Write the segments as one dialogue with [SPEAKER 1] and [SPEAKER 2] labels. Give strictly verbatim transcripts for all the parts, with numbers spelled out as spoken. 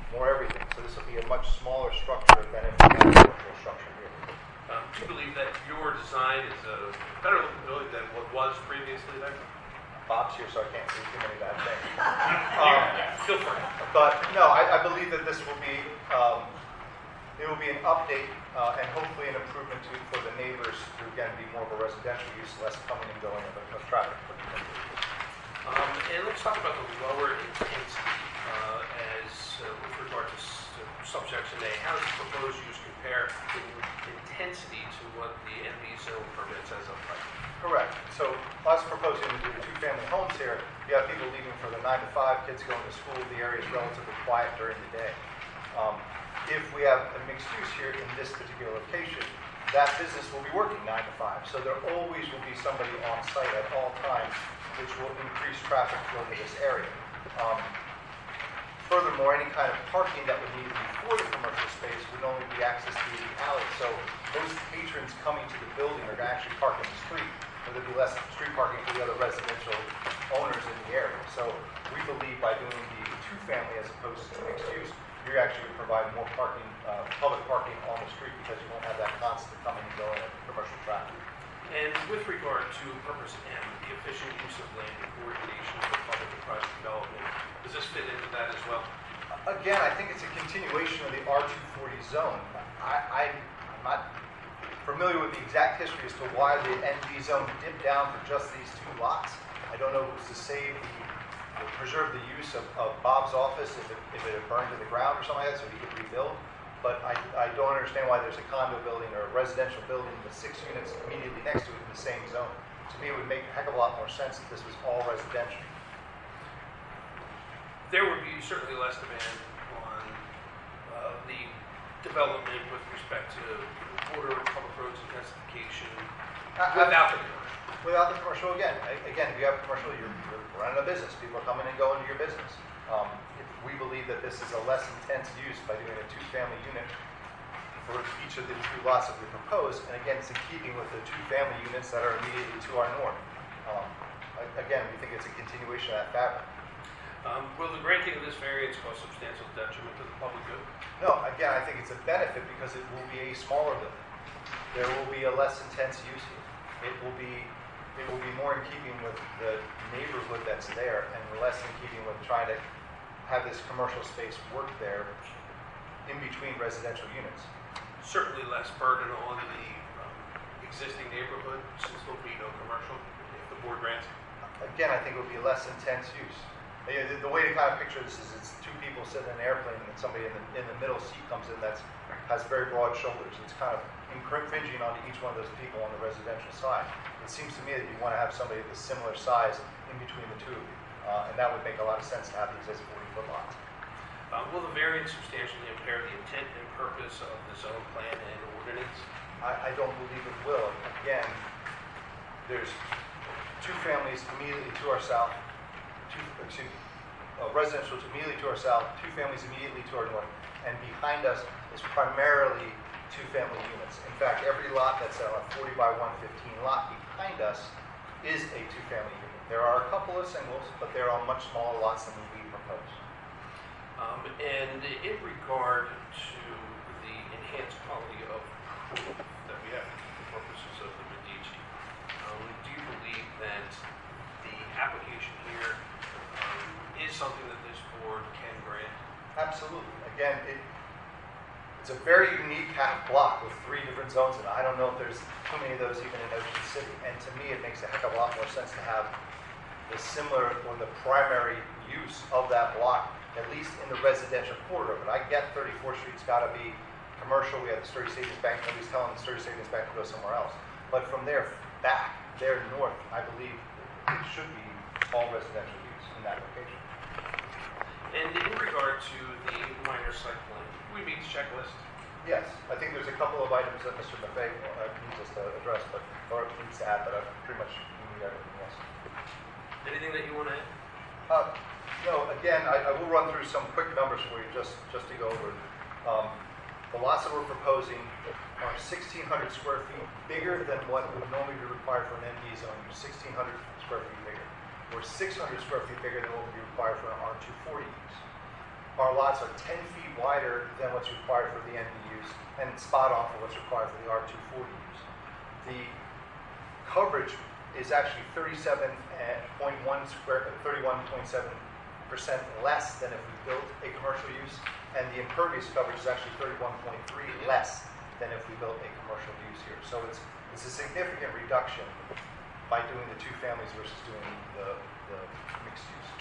[SPEAKER 1] more everything. So this will be a much smaller structure than if we had a commercial structure here.
[SPEAKER 2] Um, do you believe that your design is a better looking building than what was previously there?
[SPEAKER 1] Bob's here, so I can't see too many bad things.
[SPEAKER 2] Um, Feel free.
[SPEAKER 1] But no, I, I believe that this will be um, it will be an update uh, and hopefully an improvement to, for the neighbors to again be more of a residential use, less coming and going of, of traffic.
[SPEAKER 2] Um, and let's talk about the lower intensity uh, as uh, with regard to, s- to subsection A. How does the proposed use compare in intensity to what the N B zone permits as of right?
[SPEAKER 1] Correct. So us proposing to do the two-family homes here, you have people leaving for the nine to five, kids going to school, the area is relatively quiet during the day. Um, if we have a mixed use here in this particular location, that business will be working nine to five. So there always will be somebody on site at all times, which will increase traffic flow to this area. Um, Furthermore, any kind of parking that would need to be for the commercial space would only be accessed through the alley. So those patrons coming to the building are going to actually park in the street, or there'll be less street parking for the other residential owners in the area. So we believe by doing the two-family as opposed to mixed use, you're actually going to provide more parking, uh, public parking on the street because you won't have that constant coming and going of commercial traffic.
[SPEAKER 2] And with regard to purpose M, the efficient use of land and coordination of public and private development, does this fit into that as well?
[SPEAKER 1] Again, I think it's a continuation of the R two forty zone. I, I, I'm not familiar with the exact history as to why the N B zone dipped down for just these two lots. I don't know if it was to save the, preserve the use of, of Bob's office if it, if it had burned to the ground or something like that so he could rebuild. But I, I don't understand why there's a condo building or a residential building with six units immediately next to it in the same zone. To me, it would make a heck of a lot more sense if this was all residential.
[SPEAKER 2] There would be certainly less demand on uh, the development with respect to border public roads intensification
[SPEAKER 1] Uh,
[SPEAKER 2] without the commercial.
[SPEAKER 1] Without the commercial, again, a- again, if you have commercial, you're, you're running a business. People are coming and going to your business. Um, if we believe that this is a less intense use by doing a two-family unit for each of the two lots that we propose, and again, it's in keeping with the two-family units that are immediately to our north. Um, a- again, we think it's a continuation of that fabric.
[SPEAKER 2] Um, will the granting of this variance cause substantial detriment to the public good?
[SPEAKER 1] No, again, I think it's a benefit because it will be a smaller building. There will be a less intense use here. It will be it will be more in keeping with the neighborhood that's there and less in keeping with trying to have this commercial space work there in between residential units.
[SPEAKER 2] Certainly less burden on the um, existing neighborhood since there'll be no commercial if the board grants.
[SPEAKER 1] Again, I think it will be a less intense use. The, the, the way to kind of picture this is it's two people sitting in an airplane and somebody in the, in the middle seat comes in that's has very broad shoulders. It's kind of infringing onto each one of those people on the residential side. It seems to me that you want to have somebody of a similar size in between the two of you, uh, and that would make a lot of sense to have these as forty-foot lots.
[SPEAKER 2] Uh, will the variance substantially impair the intent and purpose of the zone plan and ordinance?
[SPEAKER 1] I, I don't believe it will. Again, there's two families immediately to our south, two, excuse me, uh, residential immediately to our south, two families immediately to our north, and behind us is primarily two-family units. In fact, every lot that's a forty by one fifteen lot behind us is a two-family unit. There are a couple of singles, but they're on much smaller lots than we propose.
[SPEAKER 2] Um, and in regard to the enhanced quality of proof that we have for purposes of the Medici, um, do you believe that the application here um, is something that this board can grant?
[SPEAKER 1] Absolutely. Again, it, it's a very unique half block with three different zones in it. I don't know if there's too many of those even in Ocean City. And to me, it makes a heck of a lot more sense to have the similar or the primary use of that block, at least in the residential corridor. But I get thirty-fourth Street's got to be commercial. We have the Sturdy Savings Bank. Nobody's telling the Sturdy Savings Bank to go somewhere else. But from there back, there north, I believe it should be all residential use in that location.
[SPEAKER 2] And in regard to the minor site plan, we meet the checklist.
[SPEAKER 1] Yes, I think there's a couple of items that Mister Maffei uh, needs us to address, but or needs to add, but I pretty much need everything else.
[SPEAKER 2] Anything that you want to add?
[SPEAKER 1] Uh, no, again, I, I will run through some quick numbers for you just, just to go over. Um, the lots that we're proposing are sixteen hundred square feet bigger than what would normally be required for an N B zone. You're sixteen hundred square feet bigger. We're six hundred square feet bigger than what would be required for an R two forty use. our lots are ten feet wider than what's required for the N D Us and spot on for what's required for the R two forty use. The coverage is actually thirty-seven point one square, thirty-one point seven percent less than if we built a commercial use, and the impervious coverage is actually thirty-one point three less than if we built a commercial use here. So it's it's a significant reduction by doing the two families versus doing the, the mixed use.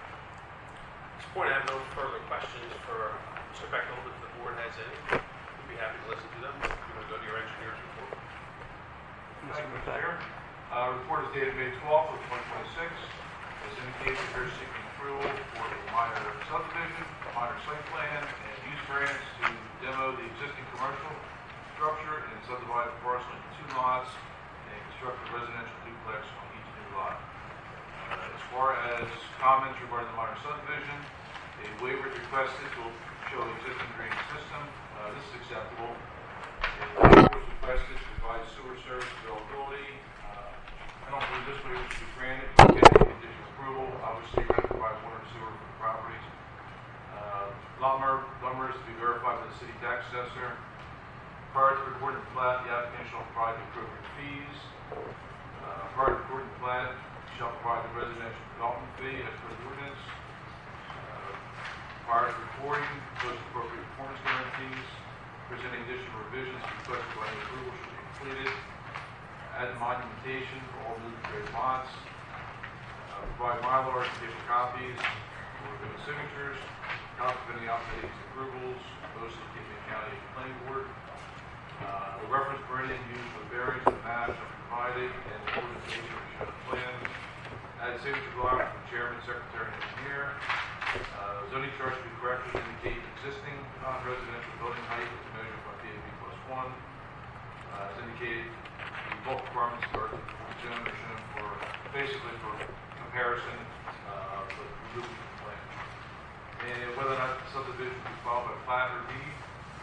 [SPEAKER 2] At this point, I have no further questions for Mister Becknell. If the board has any, we'd be happy to listen to them. If you want to go to your engineer's report.
[SPEAKER 3] Thank you, Mister Mayor. Uh, report is dated May twelfth of twenty twenty-six. As indicated, we're seeking approval for a minor subdivision, a minor site plan, and use variance to demo the existing commercial structure and subdivide the parcel into two lots and construct a residential duplex on each new lot. Uh, as far as comments regarding the minor subdivision, a waiver is requested to show the existing drainage system. Uh, this is acceptable. A waiver was requested to provide sewer service availability. Uh, I don't believe this waiver should be granted. We get a conditional approval. Obviously, you're going to provide water and sewer for the properties. Uh, lot number is to be verified by the city tax assessor. Prior to recording the plat, the applicant shall provide the appropriate fees. Uh, prior to recording the plat, shall provide the residential development fee as per the ordinance. Uh, prior to recording, post appropriate performance guarantees. If there's any additional revisions requested by any approval should be completed. Add monumentation for all newly created lots. Uh, provide Mylar and paper copies for reviewing signatures. Copies of any outstanding approvals, posted to Kingston County Planning Board. Uh, the reference meridian used for the bearings and maps are provided and the organization are shown on plans. Add signature block from chairman, secretary, and engineer. Uh, zoning chart should be corrected to indicate existing non-residential building height is measured by P A B plus one. Uh, as indicated, the bulk requirements are zone are shown for basically for comparison, uh, but removing the plan. And whether or not the subdivision will be filed by plat or deed.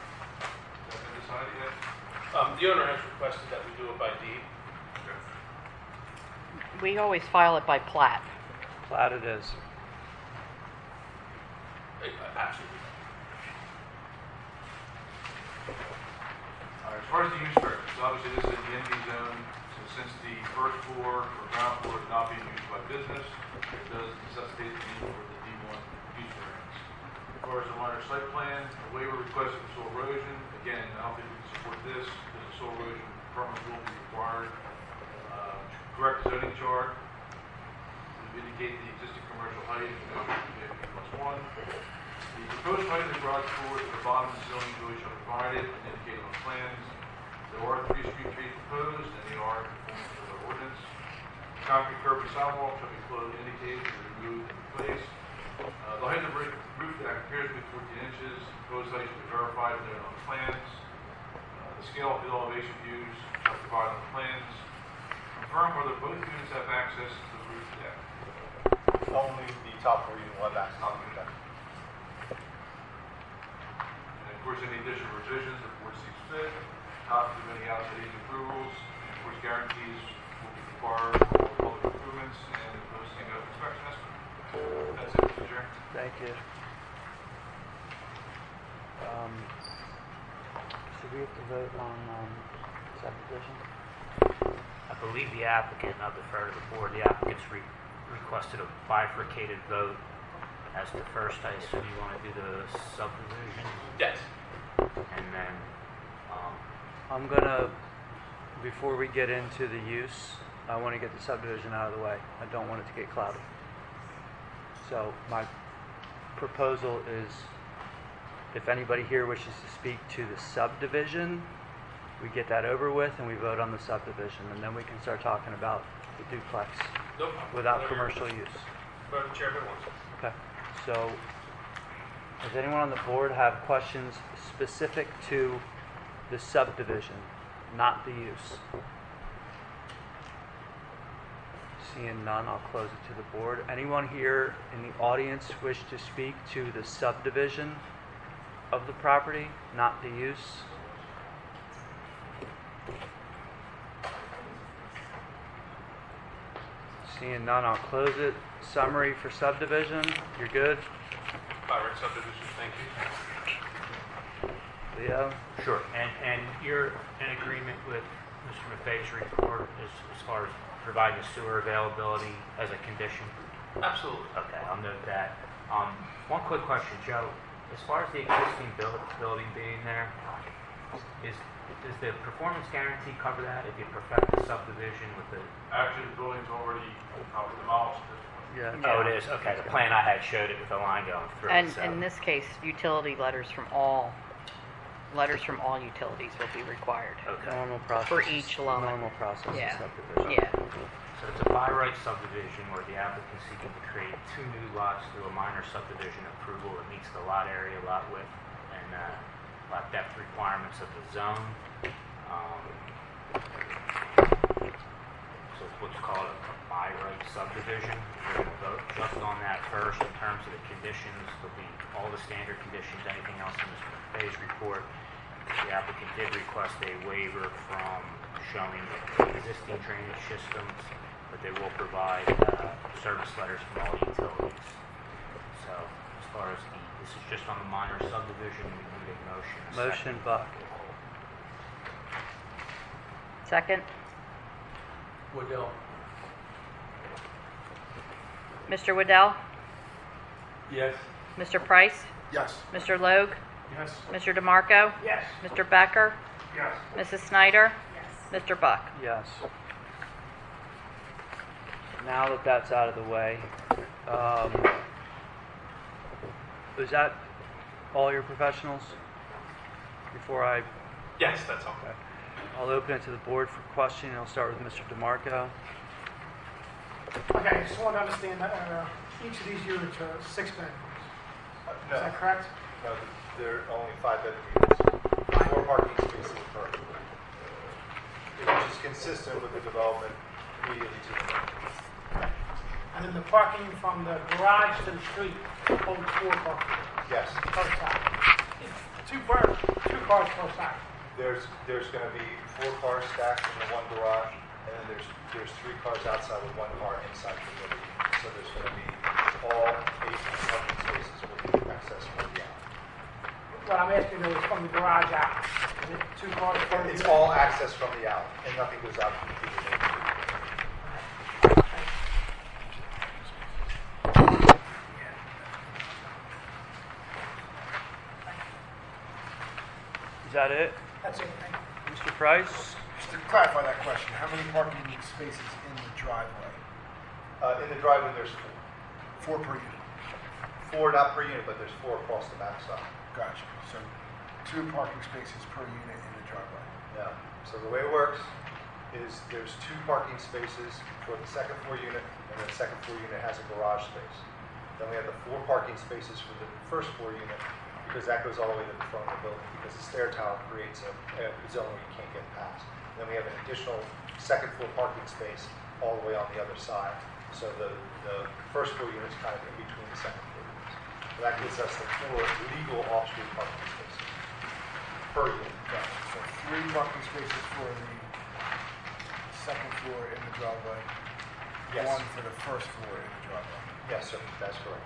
[SPEAKER 3] Yet?
[SPEAKER 2] Um, the owner has requested that we do it by deed.
[SPEAKER 3] Okay.
[SPEAKER 4] We always file it by plat.
[SPEAKER 5] Plat it is.
[SPEAKER 2] Uh, absolutely.
[SPEAKER 3] All right, as far as the use variance, obviously this is the N D zone, so since the first floor or ground floor is not being used by business, it does necessitate the need for the D one use variance. As far as the minor site plan, the waiver requested for soil erosion. Again, I don't think we can support this because the soil erosion permit will be required. Uh, correct zoning chart. We indicate the existing commercial height is measured to P A B plus one. The proposed height of the garage floor to the bottom of the ceiling joist are provided and indicated on the plans. There are three street trees proposed and they are in conformance with our ordinance. Concrete curb and sidewalk shall be closed, indicated, and removed and replaced. Uh, the height of the roof roof deck appears to be fourteen inches. Proposed height should be verified and noted on the plans. Uh, the scale of the elevation views shall be provided on the plans. Confirm whether both units have access to the roof deck.
[SPEAKER 1] Only the top floor unit will have access to the deck.
[SPEAKER 3] And of course, any additional revisions the board sees fit. Copies of any outstanding approvals, and of course, guarantees will be required for all public improvements and the posting of inspection estimate. That's it, Mister Chair.
[SPEAKER 5] Thank you. Um, should we have to vote on um, subdivision?
[SPEAKER 6] I believe the applicant, I'll defer to the board, the applicant's re- requested a bifurcated vote as to first. I assume you want to do the subdivision,
[SPEAKER 2] Yes.
[SPEAKER 6] and then, um,
[SPEAKER 5] I'm gonna, before we get into the use, I want to get the subdivision out of the way. I don't want it to get cloudy. So my proposal is, if anybody here wishes to speak to the subdivision, we get that over with and we vote on the subdivision, and then we can start talking about the duplex
[SPEAKER 2] No problem.
[SPEAKER 5] without
[SPEAKER 2] Whatever
[SPEAKER 5] commercial use.
[SPEAKER 2] Whatever the chairman wants.
[SPEAKER 5] Okay, so does anyone on the board have questions specific to the subdivision, not the use? Seeing none, I'll close it to the board. Anyone here in the audience wish to speak to the subdivision of the property, not the use? Seeing none, I'll close it. Summary for subdivision, you're good?
[SPEAKER 2] by right subdivision, thank you.
[SPEAKER 5] Leo?
[SPEAKER 6] Sure, and, and you're in agreement with Mister Maffei's report as, as far as providing the sewer availability as a condition?
[SPEAKER 2] Absolutely.
[SPEAKER 6] Okay, I'll note that. Um, one quick question, Joe. As far as the existing buil- building being there, is, does the performance guarantee cover that if you perfect the subdivision with the...
[SPEAKER 3] Actually, the building's already uh, demolished at this point.
[SPEAKER 5] Yeah.
[SPEAKER 6] Oh, it is? Okay, the plan I had showed it with the line going through.
[SPEAKER 4] And
[SPEAKER 6] so-
[SPEAKER 4] in this case, utility letters from all, letters from all utilities will be required.
[SPEAKER 6] Okay.
[SPEAKER 5] Normal process.
[SPEAKER 4] For each lot.
[SPEAKER 5] Normal process of
[SPEAKER 4] Yeah.
[SPEAKER 5] subdivision.
[SPEAKER 4] Yeah.
[SPEAKER 6] So it's a by right subdivision where the applicant is seeking to create two new lots through a minor subdivision approval that meets the lot area, lot width, and uh, lot depth requirements of the zone. Um, so it's what's called a, a by right subdivision. We're going to vote just on that first in terms of the conditions. There'll be all the standard conditions, anything else in Mister Maffei's report. The applicant did request a waiver from showing the existing drainage systems, but they will provide uh, service letters from all utilities. So as far as the, this is just on the minor subdivision, we need a motion. a
[SPEAKER 5] Motion,
[SPEAKER 6] second.
[SPEAKER 5] Buck.
[SPEAKER 4] Second,
[SPEAKER 2] Waddell?
[SPEAKER 4] Mister Waddell,
[SPEAKER 2] Yes.
[SPEAKER 4] Mister Price,
[SPEAKER 3] Yes.
[SPEAKER 4] Mister Logue,
[SPEAKER 3] Yes.
[SPEAKER 4] Mister DeMarco,
[SPEAKER 3] Yes.
[SPEAKER 4] Mister Becker,
[SPEAKER 3] Yes.
[SPEAKER 4] Missus Snyder, Mister Buck.
[SPEAKER 5] Yes. Now that that's out of the way, um, is that all your professionals? Before I,
[SPEAKER 2] Yes, that's all.
[SPEAKER 5] okay. I'll open it to the board for questioning. I'll start with Mister DeMarco.
[SPEAKER 7] Okay, I just want to understand that uh, each of these units are six bedrooms.
[SPEAKER 1] Uh,
[SPEAKER 7] Is
[SPEAKER 1] No,
[SPEAKER 7] that correct?
[SPEAKER 1] no, they're only five bedroom units, four parking spaces per. Which is consistent with the development immediately to the north.
[SPEAKER 7] And then the parking from the garage to the street holds four parking
[SPEAKER 1] Yes,
[SPEAKER 7] per side. Two per, two cars per side.
[SPEAKER 1] there's, there's gonna be four cars stacked in the one garage, and then there's, there's three cars outside with one car inside the building. So there's gonna be all eight parking spaces will be access from the out.
[SPEAKER 7] What I'm asking though is from the garage out. Is it two cars per unit?
[SPEAKER 1] It's all access from the out, and nothing goes out from the main.
[SPEAKER 5] Is that it?
[SPEAKER 7] That's it, thank you.
[SPEAKER 5] Mister Price?
[SPEAKER 8] Just to clarify that question, how many parking spaces in the driveway?
[SPEAKER 1] Uh, in the driveway, there's
[SPEAKER 8] Four per unit.
[SPEAKER 1] four, not per unit, but there's four across the backside.
[SPEAKER 8] Gotcha. So two parking spaces per unit in the driveway.
[SPEAKER 1] Yeah, so the way it works is there's two parking spaces for the second floor unit, and the second floor unit has a garage space. Then we have the four parking spaces for the first floor unit, because that goes all the way to the front of the building, because the stair tower creates a, a zone where you can't get past. Then we have an additional second floor parking space all the way on the other side. So the, the first floor unit is kind of in between the second floor units. So that gives us the four legal off-street parking spaces per unit.
[SPEAKER 8] Gotcha. So three parking spaces for the second floor in the driveway.
[SPEAKER 1] Yes.
[SPEAKER 8] One for the first floor in the driveway.
[SPEAKER 1] Yes, sir, that's correct.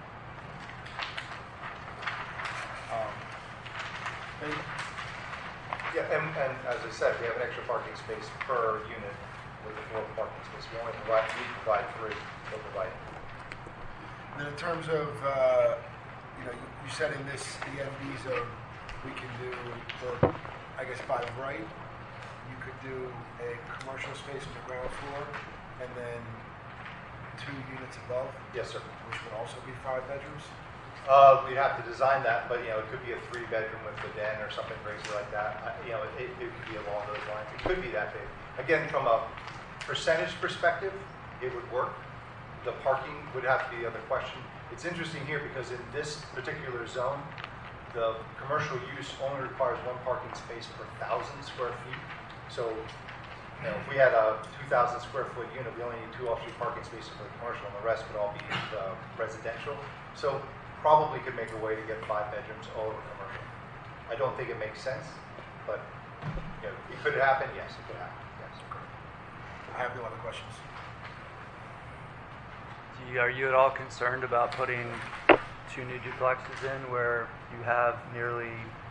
[SPEAKER 8] Um, and
[SPEAKER 1] Yeah, and, and as I said, we have an extra parking space per unit with the four parking spaces. We only provide, we provide three, they'll provide.
[SPEAKER 8] then in terms of, uh, you know, you, you said in this E N D zone, we can do, or I guess by right, you could do a commercial space on the ground floor and then two units above,
[SPEAKER 1] Yes, sir.
[SPEAKER 8] which would also be five bedrooms.
[SPEAKER 1] Uh, we'd have to design that, but, you know, it could be a three bedroom with a den or something crazy like that. I- You know, it, it could be along those lines. It could be that big. Again, from a percentage perspective, it would work. The parking would have to be the other question. It's interesting here because in this particular zone, the commercial use only requires one parking space per thousand square feet. So, you know, if we had a two thousand square foot unit, we only need two off-street parking spaces for the commercial, and the rest would all be uh, residential. So, probably could make a way to get five bedrooms all over commercial. I don't think it makes sense, but, you know, it could happen. Yes, it could happen. Yes.
[SPEAKER 8] I have no other questions.
[SPEAKER 5] Do you, are you at all concerned about putting two new duplexes in where you have nearly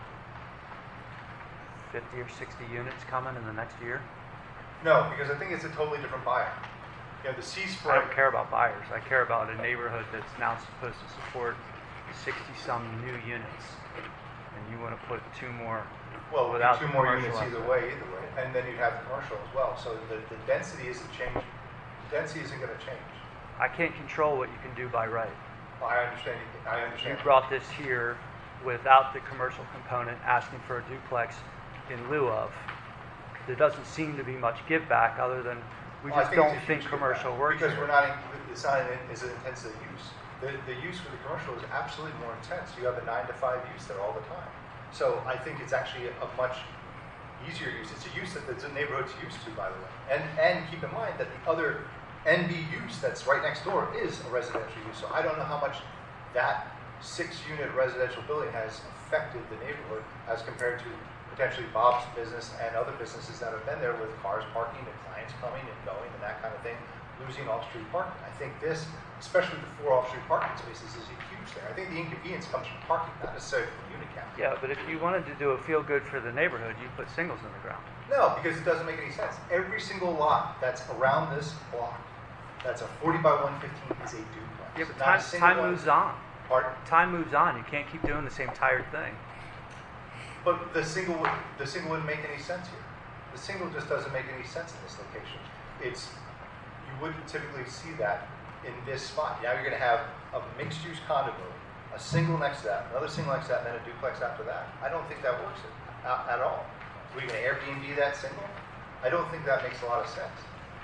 [SPEAKER 5] fifty or sixty units coming in the next year?
[SPEAKER 1] No, because I think it's a totally different buyer. You know, the C
[SPEAKER 5] I
[SPEAKER 1] spread.
[SPEAKER 5] don't care about buyers. I care about a neighborhood that's now supposed to support sixty-some new units. And you want to put two more
[SPEAKER 1] Well, with
[SPEAKER 5] without
[SPEAKER 1] two
[SPEAKER 5] the
[SPEAKER 1] more
[SPEAKER 5] commercial
[SPEAKER 1] units either
[SPEAKER 5] aspect.
[SPEAKER 1] way, either way, and then you'd have commercial as well. So the, the density isn't changing. The density isn't going to change.
[SPEAKER 5] I can't control what you can do by right.
[SPEAKER 1] I understand. you- I
[SPEAKER 5] You
[SPEAKER 1] understand.
[SPEAKER 5] brought this here without the commercial component, asking for a duplex in lieu of. There doesn't seem to be much give back other than we
[SPEAKER 1] Well, I
[SPEAKER 5] just
[SPEAKER 1] think it's
[SPEAKER 5] don't
[SPEAKER 1] a
[SPEAKER 5] think
[SPEAKER 1] huge
[SPEAKER 5] commercial
[SPEAKER 1] impact,
[SPEAKER 5] works
[SPEAKER 1] because
[SPEAKER 5] here.
[SPEAKER 1] we're not. in- It's not an, is an intensive use. The the use for the commercial is absolutely more intense. You have a nine to five use there all the time. So I think it's actually a much easier use. It's a use that the neighborhood's used to, by the way. And and keep in mind that the other N B use that's right next door is a residential use. So I don't know how much that six-unit residential building has affected the neighborhood as compared to potentially Bob's business and other businesses that have been there with cars parking and clients coming and going and that kind of thing, losing off-street parking. I think this, especially the four off-street parking spaces, is a huge thing. I think the inconvenience comes from parking, not necessarily from unit count.
[SPEAKER 5] Yeah, but if you wanted to do a feel good for the neighborhood, you put singles in the ground.
[SPEAKER 1] No, because it doesn't make any sense. Every single lot that's around this block, that's a forty by one fifteen is a duplex.
[SPEAKER 5] Yeah, but
[SPEAKER 1] Not a
[SPEAKER 5] time,
[SPEAKER 1] single
[SPEAKER 5] time
[SPEAKER 1] one-
[SPEAKER 5] moves on.
[SPEAKER 1] Pardon?
[SPEAKER 5] Time moves on. You can't keep doing the same tired thing.
[SPEAKER 1] But the single, would- the single wouldn't make any sense here. The single just doesn't make any sense in this location. It's, you wouldn't typically see that in this spot. Now you're gonna have a mixed-use condo building, a single next to that, another single next to that, and then a duplex after that. I don't think that works at, at all. Are we gonna Airbnb that single? I don't think that makes a lot of sense.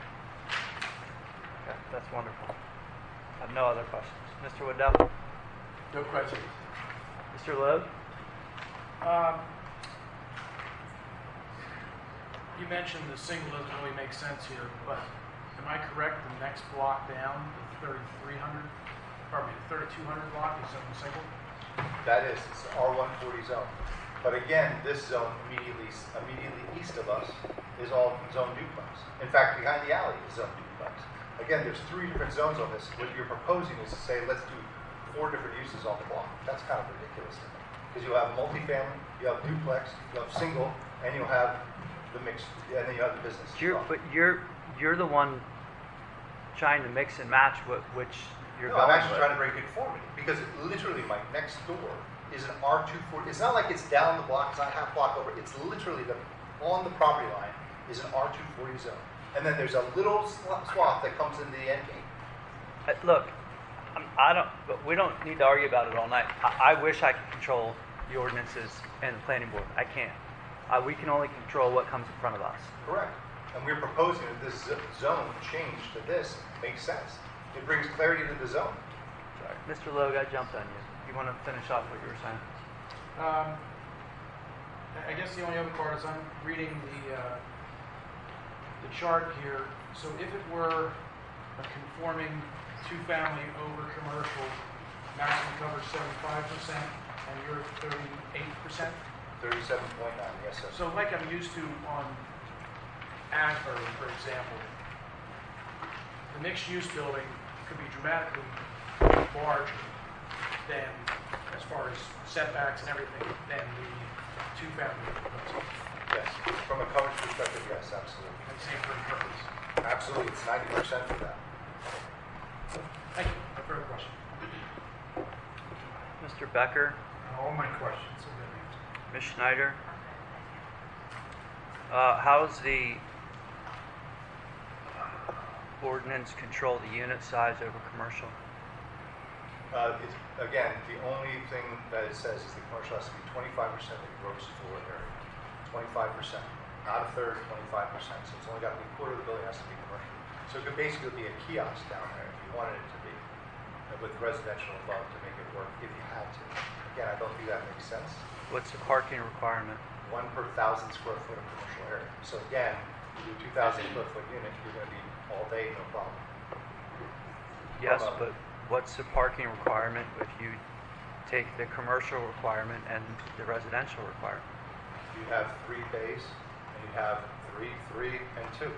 [SPEAKER 5] Okay, that's wonderful. I have no other questions. Mister Waddell?
[SPEAKER 8] No questions.
[SPEAKER 5] Mister Loeb?
[SPEAKER 7] Um, You mentioned the single doesn't really make sense here, but am I correct, the next block down, the thirty-three hundred, pardon me, the thirty-two hundred block is zoned single?
[SPEAKER 1] That is, it's R one forty zone. But again, this zone immediately, immediately east of us is all zone duplex. In fact, behind the alley is zone duplex. Again, there's three different zones on this. What you're proposing is to say, let's do four different uses on the block. That's kind of ridiculous to me. Because you'll have multifamily, you have duplex, you'll have single, and you'll have the mixed, and then you have the business. as
[SPEAKER 5] You're,
[SPEAKER 1] well.
[SPEAKER 5] but you're you're the one trying to mix and match what which you're
[SPEAKER 1] No, I'm
[SPEAKER 5] going
[SPEAKER 1] actually
[SPEAKER 5] with.
[SPEAKER 1] trying to bring conformity, because literally my next door is an R two forty. It's not like it's down the block, it's not half block over. It's literally the, on the property line is an R two forty zone. And then there's a little swa- swath that comes into the end gate.
[SPEAKER 5] Uh, Look, I'm, I don't. But we don't need to argue about it all night. I, I wish I could control the ordinances and the planning board. I can't. Uh, we can only control what comes in front of us.
[SPEAKER 1] Correct. And we're proposing that this z- zone change to this makes sense. It brings clarity to the zone.
[SPEAKER 5] Sorry, Mister Logue, I jumped on you. You want to finish off what you were saying?
[SPEAKER 7] Um, I- I guess the only other part is I'm reading the, uh, the chart here. So if it were a conforming two-family over commercial, maximum coverage seventy-five percent, and you're thirty-eight percent?
[SPEAKER 1] thirty-seven point nine, yes, sir.
[SPEAKER 7] So like I'm used to on Asbury, for example, the mixed-use building could be dramatically larger than, as far as setbacks and everything, than the two-family proposal.
[SPEAKER 1] Yes. From a coverage perspective, yes, absolutely.
[SPEAKER 7] And same for the purpose.
[SPEAKER 1] Absolutely, it's ninety percent for that.
[SPEAKER 7] Thank you. No further question.
[SPEAKER 5] Mister Becker,
[SPEAKER 7] All my questions have been answered.
[SPEAKER 5] Miz Schneider, uh, how's the ordinance control the unit size over commercial?
[SPEAKER 1] Uh, it's, again, the only thing that it says is the commercial has to be twenty-five percent of the gross floor area. Twenty-five percent, not a third, twenty-five percent. So it's only got to be a quarter of the building has to be commercial. So it could basically be a kiosk down there if you wanted it to be, uh, with residential above to make it work if you had to. Again, I don't think that makes sense.
[SPEAKER 5] What's the parking requirement?
[SPEAKER 1] One per thousand square foot of commercial area. So again, you do two thousand square foot unit, you're going to be all day, no problem.
[SPEAKER 5] Yes,
[SPEAKER 1] From a-
[SPEAKER 5] but what's the parking requirement if you take the commercial requirement and the residential requirement?
[SPEAKER 1] You have three bays, and you have three, three, and two.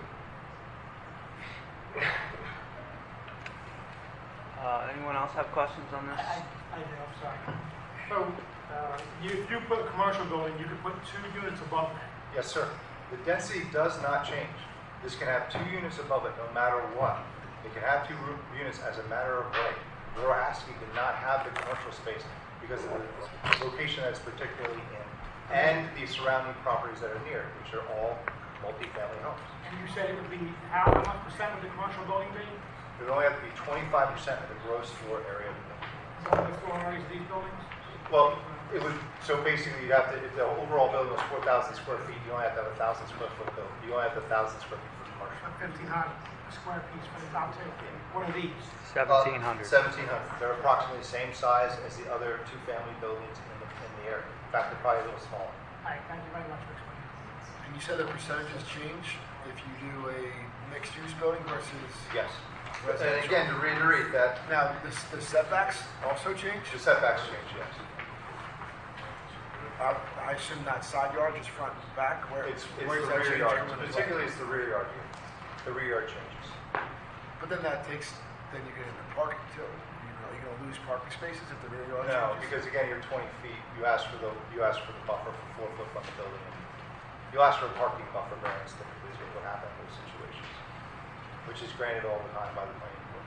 [SPEAKER 5] Uh, anyone else have questions on this?
[SPEAKER 9] I, Hi there, I'm sorry. So, uh, you, if you put a commercial building, you could put two units above that.
[SPEAKER 1] Yes, sir. The density does not change. This can have two units above it no matter what. It can have two roo- units as a matter of right. We're asking to not have the commercial space because of the location that it's particularly in and the surrounding properties that are near, which are all multifamily homes.
[SPEAKER 9] And you said it would be, how, how much percent would the commercial building be?
[SPEAKER 1] It would only have to be twenty-five percent of the gross floor area of the building.
[SPEAKER 9] What are the floor areas of these buildings?
[SPEAKER 1] Well, it would, so basically you'd have to, if the overall building was four thousand square feet, you only have to have a one thousand square foot building. You only have the one thousand square feet for commercial.
[SPEAKER 9] Fifteen hundred square feet for the top two. What are these?
[SPEAKER 5] seventeen hundred.
[SPEAKER 1] seventeen hundred. They're approximately the same size as the other two-family buildings in the, in the area. In fact, they're probably a little smaller.
[SPEAKER 9] All right, thank you very much for explaining.
[SPEAKER 8] And you said the percentages change if you do a mixed-use building versus
[SPEAKER 1] Yes. And
[SPEAKER 8] residential?
[SPEAKER 1] again, to reiterate that,
[SPEAKER 8] Now, the s- the setbacks also change?
[SPEAKER 1] the setbacks change, yes.
[SPEAKER 8] I I assume not side yard, just front and back, where,
[SPEAKER 1] It's, it's
[SPEAKER 8] where
[SPEAKER 1] the
[SPEAKER 8] does that
[SPEAKER 1] rear
[SPEAKER 8] change?
[SPEAKER 1] yard,
[SPEAKER 8] in terms of-
[SPEAKER 1] particularly it's the rear yard here. The rear yard changes.
[SPEAKER 8] But then that takes, then you get into parking too. You know, you're gonna lose parking spaces if the rear yard
[SPEAKER 1] No,
[SPEAKER 8] changes?
[SPEAKER 1] because again, you're twenty feet, you ask for the, you ask for the buffer for four foot from the building. You ask for a parking buffer variance typically is what would happen in those situations, which is granted all the time by the planning board.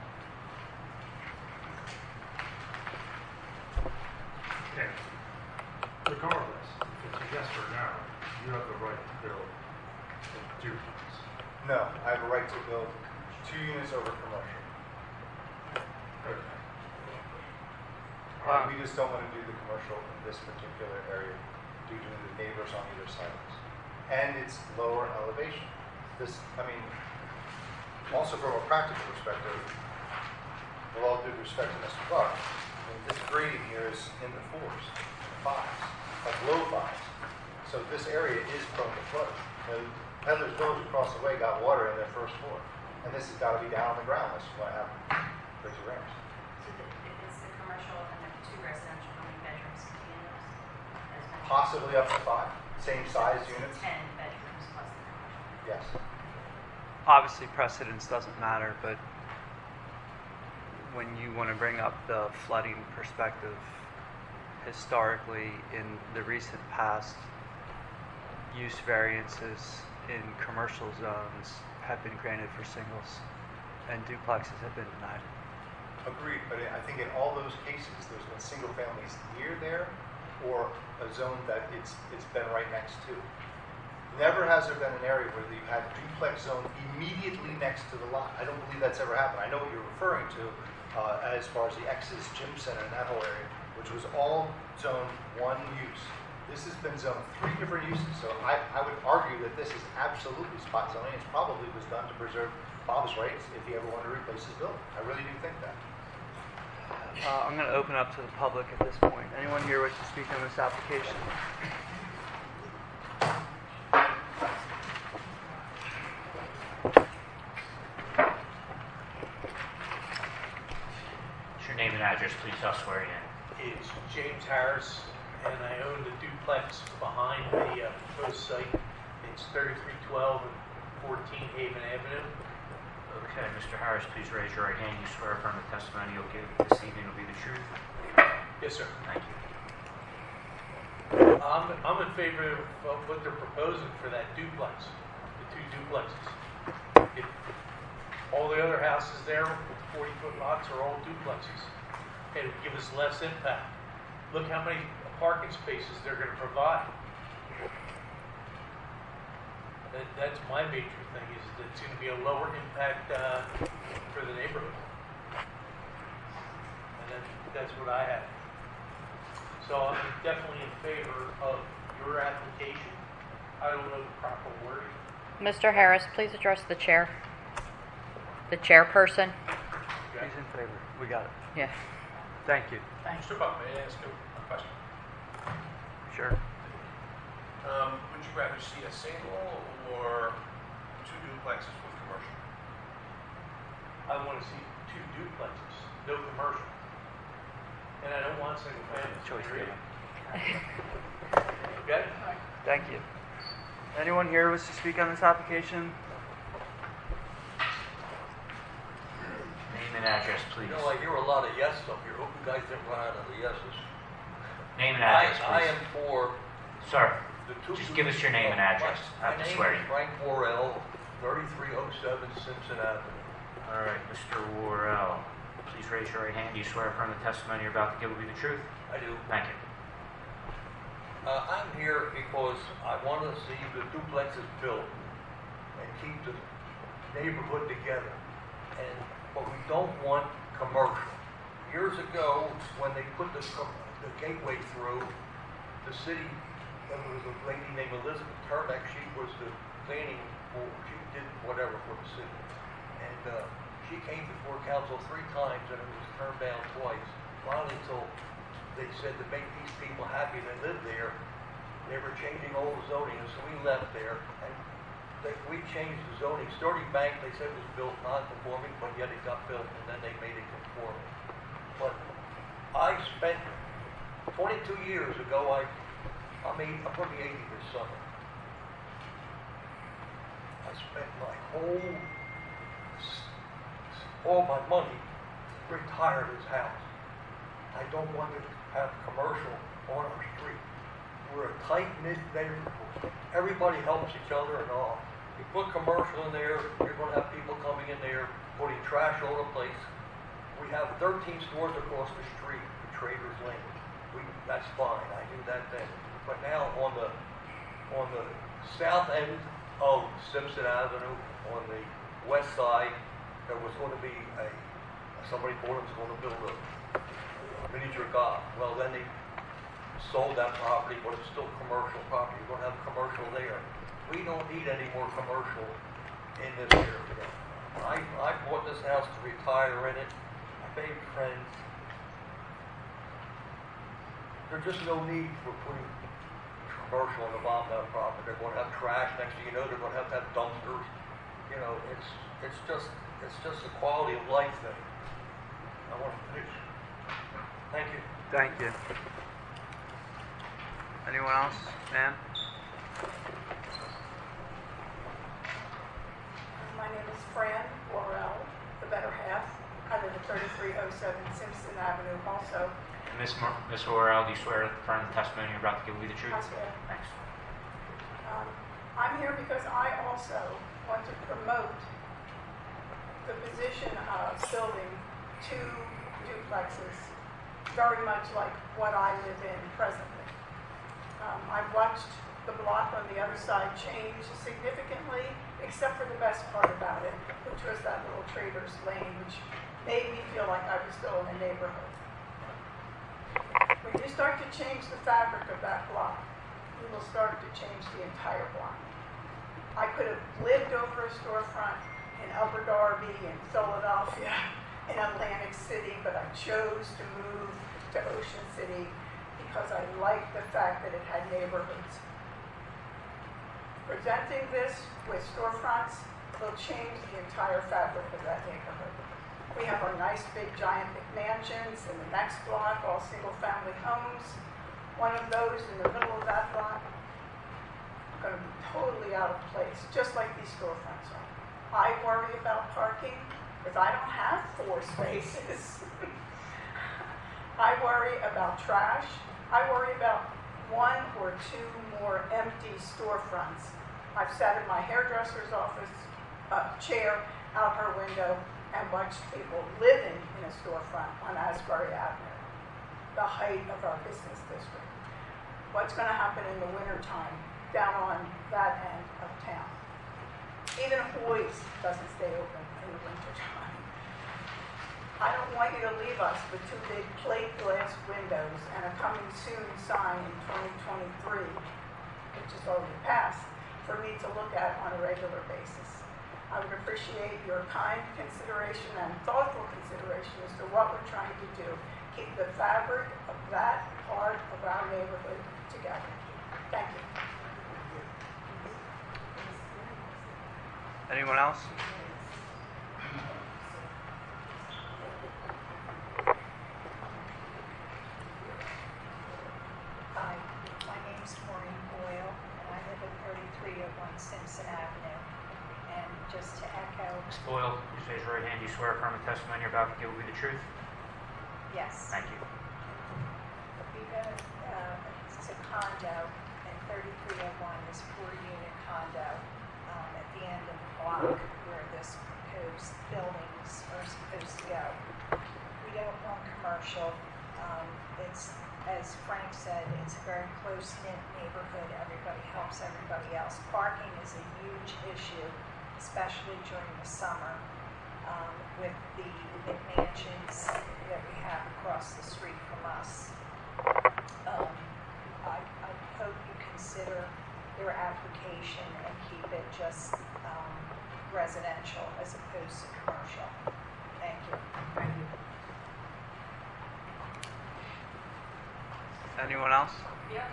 [SPEAKER 10] Okay. Regardless, if it's a yes or no, you have the right to build a duplex.
[SPEAKER 1] No, I have a right to build two units over commercial.
[SPEAKER 10] Okay.
[SPEAKER 1] Uh, We just don't want to do the commercial in this particular area due to the neighbors on either side of us. And it's lower elevation. This, I mean, also from a practical perspective, with all due respect to Mister Clark, I mean, this grading here is in the fours, fives, like low fives. So this area is prone to flood. You know, Peddler's Village across the way got water in their first floor. And this has got to be down on the ground. This is what happened. Crazy rains.
[SPEAKER 11] So the, it's the commercial and the two residential, how many bedrooms can be in those? As mentioned?
[SPEAKER 1] Possibly up to five. Same size
[SPEAKER 11] So
[SPEAKER 1] units.
[SPEAKER 11] Ten bedrooms plus the commercial.
[SPEAKER 1] Yes.
[SPEAKER 5] Obviously, precedence doesn't matter, but when you want to bring up the flooding perspective, historically, in the recent past, use variances in commercial zones have been granted for singles, and duplexes have been denied.
[SPEAKER 1] Agreed, but I think in all those cases, there's been single families near there or a zone that it's, it's been right next to. Never has there been an area where you've had a duplex zone immediately next to the lot. I don't believe that's ever happened. I know what you're referring to uh, as far as the X's Gym Center and that whole area, which was all zone one use. This has been zoned three different uses, so I, I would argue that this is absolutely spot zoning. It probably was done to preserve Bob's rights if he ever wanted to replace his building. I really do think that.
[SPEAKER 5] Uh, I'm going to open up to the public at this point. Anyone here wish to speak on this application?
[SPEAKER 6] What's your name and address, please? I'll swear you in.
[SPEAKER 12] It's James Harris, and I own the duplex behind the uh, proposed site. It's thirty-three twelve and fourteen Haven Avenue.
[SPEAKER 6] Okay, Mister Harris, please raise your right hand. You swear affirm the testimony you'll give this evening will be the truth?
[SPEAKER 12] Yes, sir.
[SPEAKER 6] Thank you.
[SPEAKER 12] I'm, I'm in favor of what they're proposing for that duplex, the two duplexes. If all the other houses there with forty-foot lots are all duplexes, it would give us less impact. Look how many parking spaces they're going to provide. That, that's my major thing, is that it's going to be a lower impact uh, for the neighborhood. And that, that's what I have. So I'm definitely in favor of your application. I don't know the proper wording.
[SPEAKER 4] Mister Harris, please address the chair. The chairperson.
[SPEAKER 5] He's in favor. We got it.
[SPEAKER 4] Yeah.
[SPEAKER 5] Thank you.
[SPEAKER 13] Mister Buck, may I ask you a question?
[SPEAKER 5] Sure.
[SPEAKER 13] Um, would you rather see a single or two duplexes with commercial?
[SPEAKER 12] I want to see two duplexes, no commercial. And I don't want single family.
[SPEAKER 5] Choice given.
[SPEAKER 12] Okay?
[SPEAKER 5] Thank you. Anyone here wish to speak on this application?
[SPEAKER 6] Name and address, please.
[SPEAKER 14] You know, I hear a lot of yes up here. Hope you guys didn't run out of the yeses.
[SPEAKER 6] Name and
[SPEAKER 14] I,
[SPEAKER 6] address,
[SPEAKER 14] I
[SPEAKER 6] please.
[SPEAKER 14] am for
[SPEAKER 6] Sir,
[SPEAKER 14] the two.
[SPEAKER 6] just give us your name and address. I have to swear
[SPEAKER 14] My
[SPEAKER 6] you.
[SPEAKER 14] name is Frank Worrell, thirty-three oh seven Simpson Avenue.
[SPEAKER 6] All right, Mister Worrell, please raise your right hand. Do you swear affirm the testimony you're about to give will be the truth?
[SPEAKER 14] I do.
[SPEAKER 6] Thank you.
[SPEAKER 14] Uh, I'm here because I want to see the duplexes built and keep the neighborhood together. And, but we don't want commercial. Years ago, when they put the, the gateway through, the city, there was a lady named Elizabeth Turnek, she was the planning board, she did whatever for the city. And uh, she came before council three times and it was turned down twice. Finally, until they said to make these people happy that live there, they were changing all the zoning, and so we left there, and they, we changed the zoning. Sturdy Bank, they said was built non-conforming, but yet it got built, and then they made it conforming. But I spent, twenty-two years ago, I, I'm, eight, I'm going to be eighty this summer. I spent my whole, all my money to retire this house. I don't want to have commercial on our street. We're a tight-knit neighborhood. Everybody helps each other and all. You put commercial in there, you're going to have people coming in there, putting trash all over the place. We have thirteen stores across the street, the Traders Lane. We, that's fine, I do that then. But now on the on the south end of Simpson Avenue, on the west side, there was going to be a, somebody bought was going to build a miniature golf. Well, then they sold that property, but it's still commercial property. You're going to have commercial there. We don't need any more commercial in this area. I, I bought this house to retire in it. I made friends. There's just no need for putting commercial on the bottom of that property. They're going to have trash. Next thing you know, they're going to have to have dumpsters. You know, it's it's just it's just a quality of life thing. I want to finish. Thank you.
[SPEAKER 5] Thank you. Anyone else? Ma'am?
[SPEAKER 15] My name is Fran Worrell, the better half. I live at thirty-three oh seven Simpson Avenue also.
[SPEAKER 6] Miz Mor- Miz Worrell, do you swear affirm the testimony you're about to give will be the truth?
[SPEAKER 15] I swear.
[SPEAKER 6] Thanks.
[SPEAKER 15] Um, I'm here because I also want to promote the position of building two duplexes, very much like what I live in presently. Um, I've watched the block on the other side change significantly, except for the best part about it, which was that little Traders Lane, which made me feel like I was still in a neighborhood. When you start to change the fabric of that block, you will start to change the entire block. I could have lived over a storefront in Upper Darby, in Philadelphia, in Atlantic City, but I chose to move to Ocean City because I liked the fact that it had neighborhoods. Presenting this with storefronts will change the entire fabric of that neighborhood. We have our nice big giant McMansions in the next block, all single family homes. One of those in the middle of that block are going to be totally out of place, just like these storefronts are. I worry about parking because I don't have four spaces. I worry about trash. I worry about one or two more empty storefronts. I've sat in my hairdresser's office uh, chair out her window and watched people living in a storefront on Asbury Avenue, the height of our business district. What's going to happen in the wintertime down on that end of town? Even Hoy's doesn't stay open in the wintertime. I don't want you to leave us with two big plate glass windows and a coming soon sign in twenty twenty-three, which is already passed, for me to look at on a regular basis. I would appreciate your kind consideration and thoughtful consideration as to what we're trying to do. Keep the fabric of that part of our neighborhood together. Thank you.
[SPEAKER 5] Anyone else?
[SPEAKER 16] Hi, my name's Maureen Boyle, and I live at thirty-three oh one Simpson Avenue. And
[SPEAKER 11] just to echo,
[SPEAKER 6] Miz Boyle, please raise your right hand. Do you swear affirm the testimony you're about to give will be the truth?
[SPEAKER 11] yes.
[SPEAKER 6] Thank you.
[SPEAKER 11] We've got, uh, it's a condo, and thirty-three oh one is four-unit condo, um, at the end of the block where this proposed buildings are supposed to go. We don't want commercial. Um, it's, as Frank said, it's a very close-knit neighborhood. Everybody helps everybody else. Parking is a huge issue, especially during the summer, um, with the McMansions that we have across the street from us. Um, I, I hope you consider your application and keep it just um, residential as opposed to commercial. Thank you.
[SPEAKER 7] Thank you.
[SPEAKER 5] Anyone else?
[SPEAKER 16] Yeah.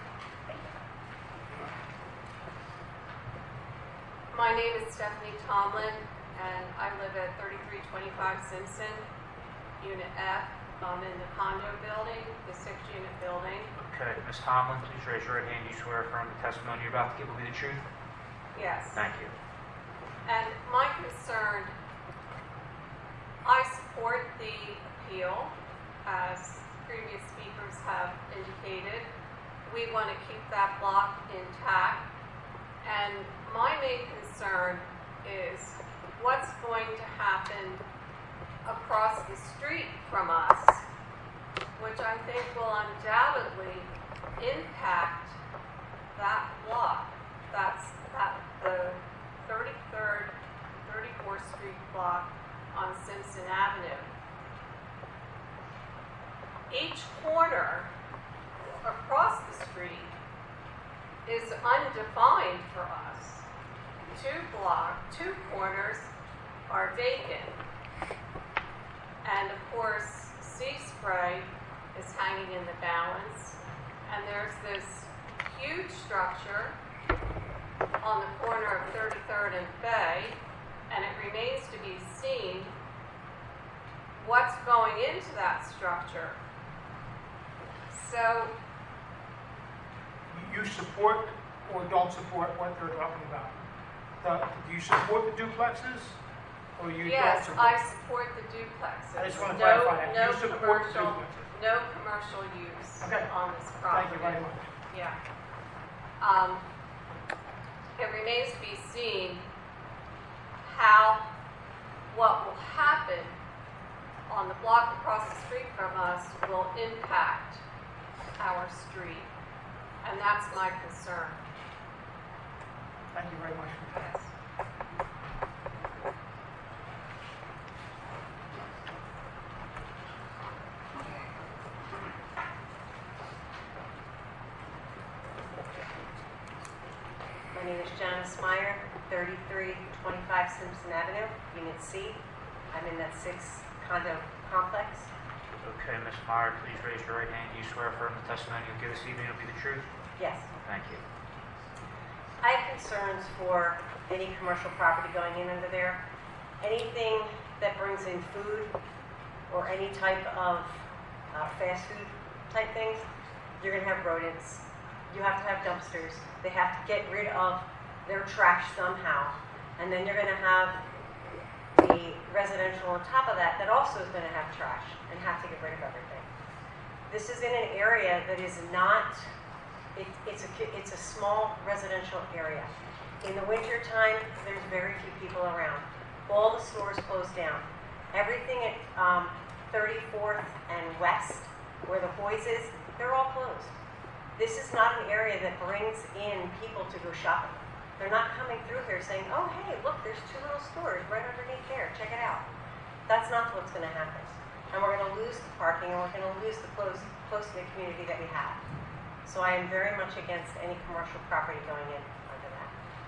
[SPEAKER 16] My name is Stephanie Tomlin, and I live at thirty-three twenty-five Simpson, Unit F. I'm in the condo building, the six-unit building.
[SPEAKER 6] Okay, Miz Tomlin, please raise your right hand. Do you swear affirm the testimony you're about to give will be the truth?
[SPEAKER 16] Yes.
[SPEAKER 6] Thank you.
[SPEAKER 16] And my concern, I support the appeal, as previous speakers have indicated. We want to keep that block intact. And my main concern is what's going to happen across the street from us, which I think will undoubtedly impact that block. That's that the thirty-third, thirty-fourth Street block on Simpson Avenue. Each corner across the street is undefined for us. Two block, two corners are vacant. And of course, Sea Spray is hanging in the balance. And there's this huge structure on the corner of thirty-third and Bay, and it remains to be seen what's going into that structure. So,
[SPEAKER 9] You support or don't support what they're talking about? The- Do you support the duplexes, or you don't
[SPEAKER 16] yes,
[SPEAKER 9] support?
[SPEAKER 16] I support the duplexes.
[SPEAKER 9] I just want to
[SPEAKER 16] no,
[SPEAKER 9] clarify that.
[SPEAKER 16] no
[SPEAKER 9] You support the
[SPEAKER 16] commercial,
[SPEAKER 9] duplexes?
[SPEAKER 16] no commercial use
[SPEAKER 9] Okay.
[SPEAKER 16] on this
[SPEAKER 9] Thank
[SPEAKER 16] property.
[SPEAKER 9] you very much.
[SPEAKER 16] Yeah. Um, it remains to be seen how, what will happen on the block across the street from us will impact our street. And that's my concern.
[SPEAKER 9] Thank you very much.
[SPEAKER 16] Yes.
[SPEAKER 17] My name is Janice Meyer, thirty-three twenty-five Simpson Avenue, Unit C. I'm in that six condo complex.
[SPEAKER 6] Okay, Miz Meyer, please raise your right hand. Do you swear affirm the testimony you'll give this evening will be the truth?
[SPEAKER 17] Yes.
[SPEAKER 6] Thank you.
[SPEAKER 17] I have concerns for any commercial property going in under there. Anything that brings in food or any type of uh, fast food type things, you're going to have rodents. You have to have dumpsters. They have to get rid of their trash somehow. And then you're going to have the residential on top of that that also is going to have trash and have to get rid of everything. This is in an area that is not, it, it's, a, it's a small residential area. In the winter time, there's very few people around. All the stores close down. Everything at um, thirty-fourth and West, where the Hoys is, they're all closed. This is not an area that brings in people to go shopping. They're not coming through here saying, oh, hey, look, there's two little stores right underneath there. Check it out. That's not what's going to happen. And we're going to lose the parking, and we're going to lose the close, close-knit community that we have. So I am very much against any commercial property going in under that.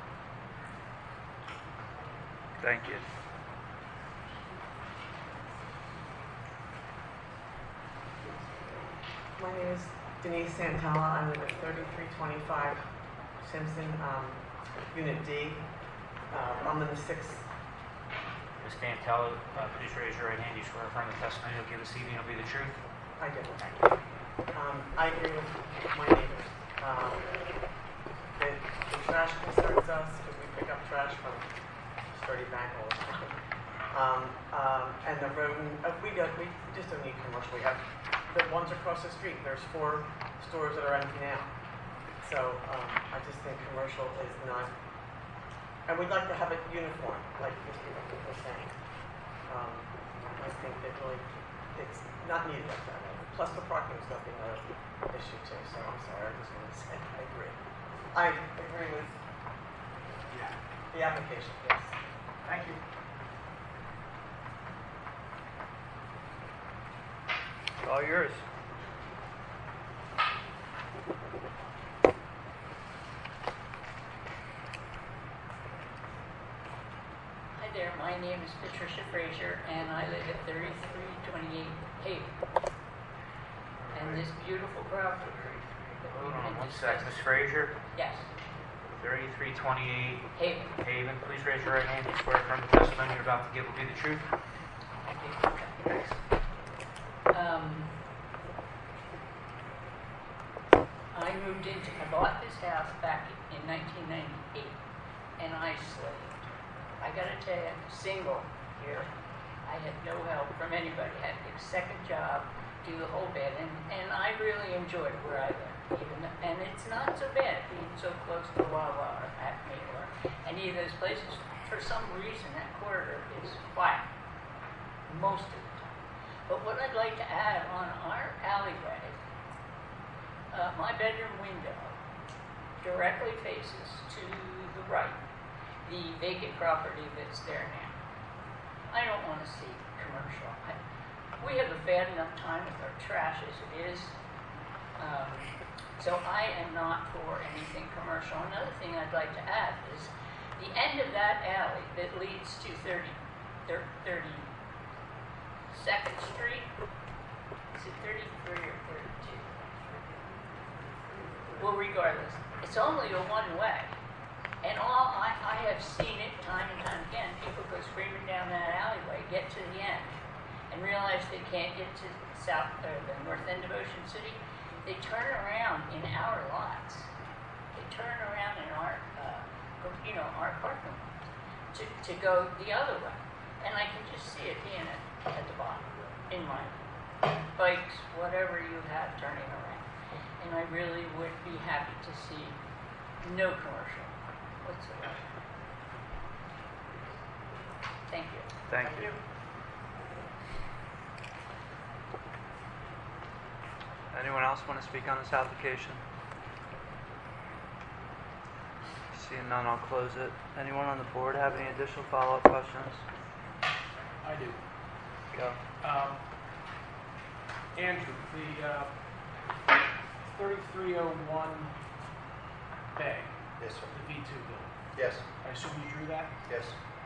[SPEAKER 5] Thank you.
[SPEAKER 18] My name is Denise Santella. I live at thirty-three twenty-five Simpson, um, Unit D. Uh, I'm in the sixth.
[SPEAKER 6] Miz Santella, uh, please raise your right hand. Do you swear affirm the testimony you'll give this evening will be the truth?
[SPEAKER 18] I do.
[SPEAKER 6] Thank you.
[SPEAKER 18] Um, I agree with my neighbors. Um, the, the trash concerns us because we pick up trash from thirty bank all the time. Um, um, and the road, uh, we don't, we just don't need commercial. We have the ones across the street. There's four stores that are empty now. So, um, I just think commercial is not, and we'd like to have it uniform, like Mister Rucker was saying. Um, I think that really, it's not needed like that. Plus the parking is nothing of issue too, so I'm sorry, I just want to say, I agree. I agree with the application, yes.
[SPEAKER 7] Thank you.
[SPEAKER 5] All yours.
[SPEAKER 19] Hi there, my name is Patricia Frazier, and I live at thirty-three twenty-eight Haven. And this beautiful property that
[SPEAKER 6] Hold
[SPEAKER 19] we've
[SPEAKER 6] on
[SPEAKER 19] been
[SPEAKER 6] one sec,
[SPEAKER 19] discussing.
[SPEAKER 6] Miz Frazier,
[SPEAKER 19] Yes,
[SPEAKER 6] thirty-three twenty-eight
[SPEAKER 19] Haven.
[SPEAKER 6] Haven, please raise your right hand. You swear affirm the testimony you're about to give will be the truth. Thanks.
[SPEAKER 19] Um, I moved into, I bought this house back in nineteen ninety-eight, and I slaved. I gotta tell you, single here, I had no help from anybody. I had to get a second job, do the whole bit, and, and I really enjoyed where I lived. Even, and it's not so bad being so close to Wawa or Acme or any of those places. For some reason, that corridor is quiet most of the time. But what I'd like to add on our alleyway, uh, my bedroom window directly faces to the right the vacant property that's there now. I don't want to see commercial. I, we have a bad enough time with our trash as it is. Um, so I am not for anything commercial. Another thing I'd like to add is the end of that alley that leads to thirty, thirty-second Street. Is it thirty-three or thirty-two? Well, regardless, it's only a one-way. And all I, I have seen it time and time again. People go screaming down that alleyway, get to the end, and realize they can't get to south or the north end of Ocean City. They turn around in our lots. They turn around in our, uh, you know, our parking lots to, to go the other way. And I can just see it being at, at the bottom, in my bikes, whatever you have turning around. And I really would be happy to see no commercial whatsoever. Thank you.
[SPEAKER 5] Thank you. Anyone else want to speak on this application? Seeing none, I'll close it. Anyone on the board have any additional follow-up questions?
[SPEAKER 7] I do.
[SPEAKER 5] Go.
[SPEAKER 7] Um, Andrew, the uh, thirty-three oh one Bay,
[SPEAKER 1] Yes, sir.
[SPEAKER 7] the V two building,
[SPEAKER 1] Yes,
[SPEAKER 7] I assume you drew that?
[SPEAKER 1] yes.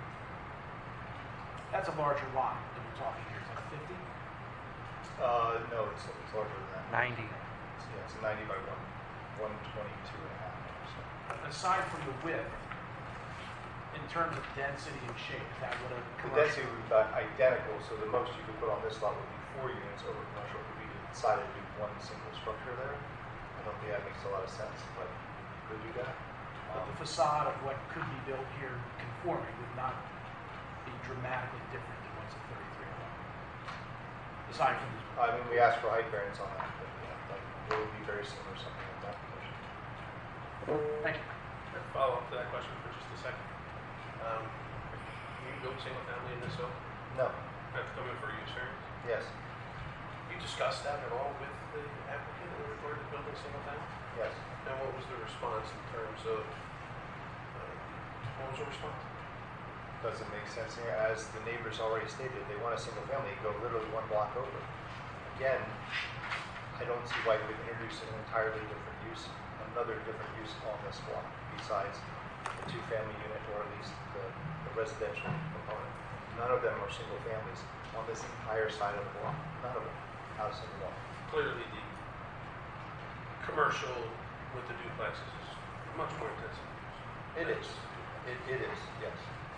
[SPEAKER 7] That's a larger lot that we're talking here. Is that fifty?
[SPEAKER 1] Uh, no, it's, it's larger than that.
[SPEAKER 5] ninety.
[SPEAKER 1] It's, yeah, it's a ninety by one, one twenty-two and a half. So.
[SPEAKER 7] Aside from the width, in terms of density and shape, is that what a
[SPEAKER 1] The
[SPEAKER 7] commercial?
[SPEAKER 1] density would be about identical, so the most you could put on this lot would be four units over commercial. If we decided to do one single structure there, I don't think that makes a lot of sense, but you could do that.
[SPEAKER 7] But the facade of what could be built here conforming would not be dramatically different than what's at thirty-three oh one. Aside from the
[SPEAKER 1] I mean, we asked for height variance on that, but yeah, like, it would be very similar, something like that.
[SPEAKER 7] Thank you.
[SPEAKER 2] Can I follow up to that question for just a second? Um, you build single family in this zone?
[SPEAKER 1] No,
[SPEAKER 2] Have to come in for a use variance?
[SPEAKER 1] yes,
[SPEAKER 2] You discussed that at all with the applicant in regard to building single family?
[SPEAKER 1] yes.
[SPEAKER 2] And what was the response in terms of, uh, what was the response?
[SPEAKER 1] Doesn't make sense here, as the neighbors already stated, they want a single family, go literally one block over. Again, I don't see why we would introduce an entirely different use, another different use on this block, besides the two-family unit, or at least the, the residential component. None of them are single families on this entire side of the block, none of them, not a single one.
[SPEAKER 2] Clearly, the commercial with the duplexes is much more intensive.
[SPEAKER 1] It is, it, it is, yes.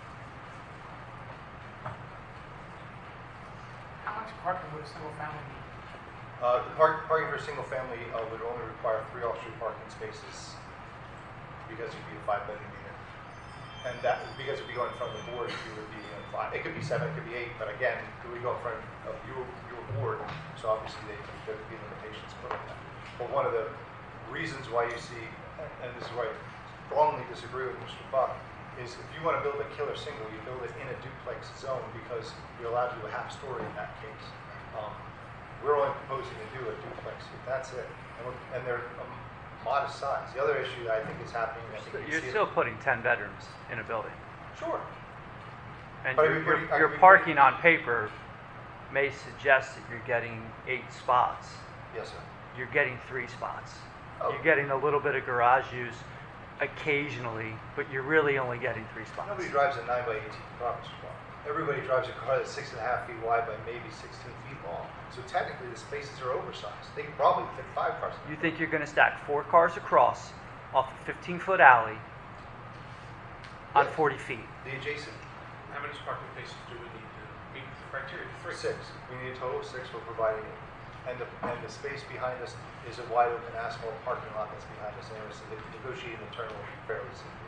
[SPEAKER 7] How much parking would a single family need?
[SPEAKER 1] Uh, the park, parking for a single family uh, would only require three off-street parking spaces because it'd be a five-bedroom unit. And that, because if we go in front of the board, you would be in five. It could be seven, it could be eight, but again, do we go in front of your, your board? So obviously, they, there could be limitations put on that. But one of the reasons why you see, and this is why I strongly disagree with Mister Buck, is if you want to build a killer single, you build it in a duplex zone because you're allowed to do a half story in that case. Um, we're only proposing to do a duplex here. That's it. And, we're, and they're a modest size. The other issue that I think is happening, I think you
[SPEAKER 5] You're
[SPEAKER 1] see
[SPEAKER 5] still
[SPEAKER 1] it,
[SPEAKER 5] putting ten bedrooms in a building.
[SPEAKER 1] Sure.
[SPEAKER 5] And
[SPEAKER 1] But
[SPEAKER 5] your,
[SPEAKER 1] we-
[SPEAKER 5] your,
[SPEAKER 1] we-
[SPEAKER 5] your
[SPEAKER 1] we-
[SPEAKER 5] parking on paper may suggest that you're getting eight spots.
[SPEAKER 1] Yes, sir.
[SPEAKER 5] You're getting three spots.
[SPEAKER 1] Oh.
[SPEAKER 5] You're getting a little bit of garage use occasionally, but you're really only getting three spots.
[SPEAKER 1] Nobody drives a nine by eighteen car, Mister Clark. Everybody drives a car that's six and a half feet wide by maybe sixteen feet long. So technically, the spaces are oversized. They could probably fit five cars.
[SPEAKER 5] You think you're going to stack four cars across off a fifteen-foot alley on
[SPEAKER 1] Yeah.
[SPEAKER 5] forty feet?
[SPEAKER 1] The adjacent,
[SPEAKER 2] How many parking spaces do we need to meet the criteria? Three.
[SPEAKER 1] six. We need a total of six. We're providing it. And the, and the space behind us is a wide open asphalt parking lot that's behind us. Anyway, so the negotiating the turn will be fairly simple.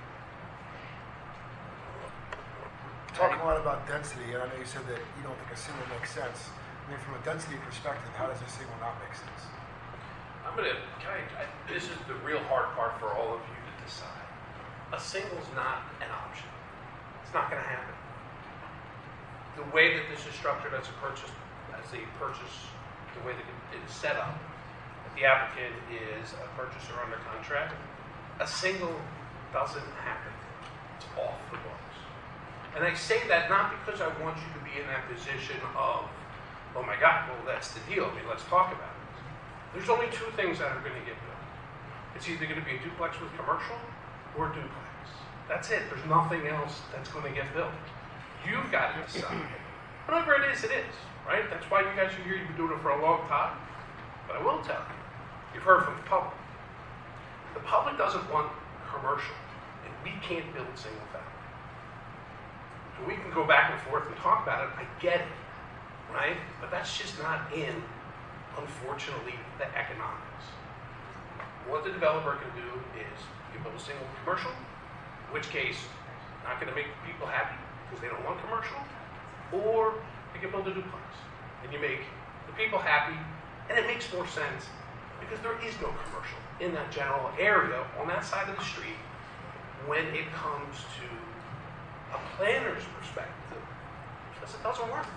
[SPEAKER 8] Talking a lot about density, and I know you said that you don't think a single makes sense. I mean, from a density perspective, how does a single not make sense?
[SPEAKER 2] I'm gonna, can I, I, this is the real hard part for all of you to decide. A single's not an option. It's not gonna happen. The way that this is structured as a purchase, as a purchase, the way that it is set up, the applicant is a purchaser under contract, a single doesn't happen. It's off the books. And I say that not because I want you to be in that position of, oh my God, well, that's the deal. I mean, let's talk about it. There's only two things that are going to get built. It's either going to be a duplex with commercial or a duplex. That's it. There's nothing else that's going to get built. You've got to decide. Whatever it is, it is, right? That's why you guys are here. You've been doing it for a long time. But I will tell you, you've heard from the public. The public doesn't want commercial, and we can't build single family. And we can go back and forth and talk about it. I get it, right? But that's just not in, unfortunately, the economics. What the developer can do is you build a single commercial, in which case, not going to make people happy because they don't want commercial, or you can build a duplex and you make the people happy, and it makes more sense because there is no commercial in that general area on that side of the street when it comes to a planner's perspective, because it doesn't work.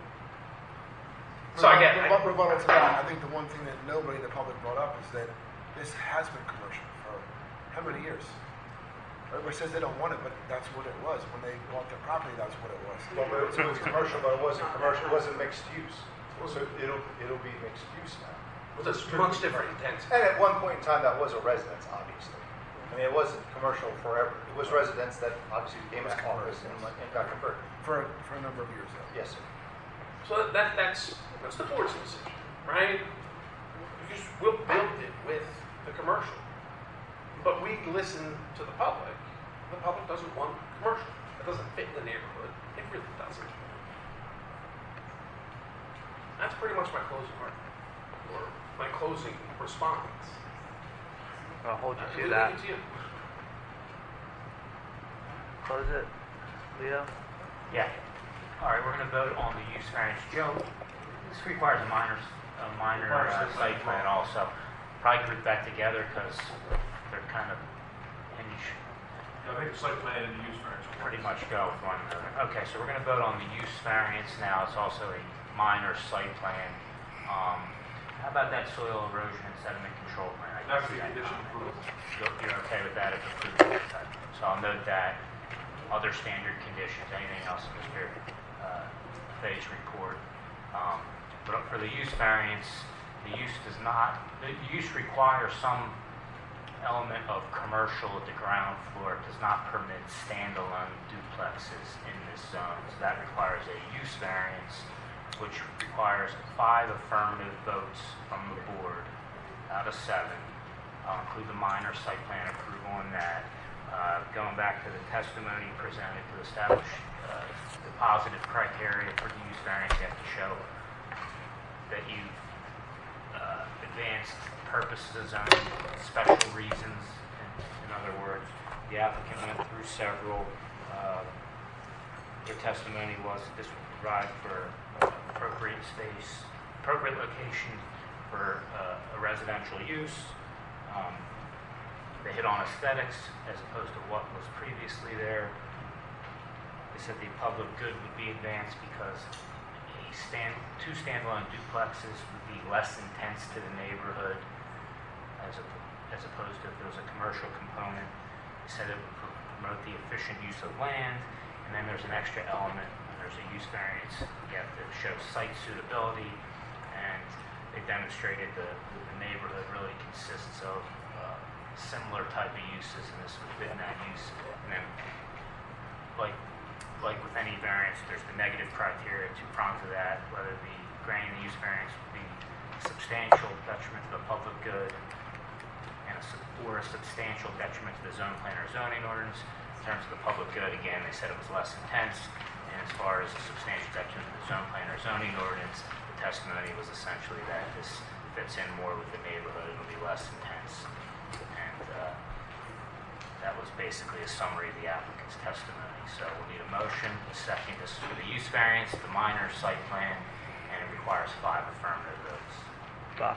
[SPEAKER 2] So again, I,
[SPEAKER 8] Rebuttal rebuttal to that, I think the one thing that nobody in the public brought up is that this has been commercial for how many years? Everybody says they don't want it, but that's what it was. When they bought their property, that's what it was.
[SPEAKER 1] Well, but it was commercial, but it wasn't commercial. It wasn't mixed use. So it'll it'll be mixed use now.
[SPEAKER 2] well, there's much different intensity.
[SPEAKER 1] And at one point in time, that was a residence, obviously. I mean, it wasn't commercial forever. It was residence that obviously became an office and, like, and got converted.
[SPEAKER 8] For, for a number of years, though.
[SPEAKER 1] Yes, sir.
[SPEAKER 2] So that that's that's the board's decision, right? Because we'll build it with the commercial, but we listen to the public. The public doesn't want commercial. It doesn't fit in the neighborhood. It really doesn't. That's pretty much my closing argument, or my closing response.
[SPEAKER 5] I'll hold you
[SPEAKER 2] Uh,
[SPEAKER 5] to
[SPEAKER 2] leave
[SPEAKER 5] that.
[SPEAKER 2] it to you.
[SPEAKER 5] Close it. Leo?
[SPEAKER 6] Yeah. All right, we're going to vote on the use variance. Joe, this requires a minor, a minor uh, site plan also. Probably group that together because they're kind of hinge.
[SPEAKER 3] I think the site plan and the use variance will
[SPEAKER 6] Pretty much go with one another. Okay, so we're going to vote on the use variance now. It's also a minor site plan. Um, how about that soil erosion and sediment control plan? I
[SPEAKER 3] That's
[SPEAKER 6] can see
[SPEAKER 3] the
[SPEAKER 6] that
[SPEAKER 3] condition
[SPEAKER 6] comment.
[SPEAKER 3] approved.
[SPEAKER 6] You're you're okay with that if approved? So I'll note that. Other standard conditions, anything else in Mister Uh, Fay's report. Um, but for the use variance, the use does not, the use requires some element of commercial at the ground floor. It does not permit standalone duplexes in this zone. So that requires a use variance, which requires five affirmative votes from the board out of seven. I'll include the minor site plan approval on that. Uh, going back to the testimony presented to establish uh, the positive criteria for the use variance, you have to show that you've uh, advanced purposes of zoning, special reasons, in, in other words. The applicant went through several. Uh, their testimony was that this would provide for appropriate space, appropriate location for uh, a residential use. Um, they hit on aesthetics as opposed to what was previously there. They said the public good would be advanced because a stand, two standalone duplexes would be less intense to the neighborhood as, a, as opposed to if there was a commercial component. They said it would promote the efficient use of land, and then there's an extra element, and there's a use variance. You have to show site suitability, and they demonstrated the, the neighborhood really consists of uh, similar type of uses, and this would fit in that use. And then, like like with any variance, there's the negative criteria, two prongs of that, whether the granting the use variance would be substantial detriment to the public good and a, sub- or a substantial detriment to the zone plan or zoning ordinance. In terms of the public good, again, they said it was less intense, and as far as a substantial detriment to the zone plan or zoning ordinance, the testimony was essentially that this fits in more with the neighborhood, it'll be less intense. And uh, that was basically a summary of the applicant's testimony. So we'll need a motion, a second. This is for the use variance, the minor site plan, and it requires five affirmative votes.
[SPEAKER 5] Buck.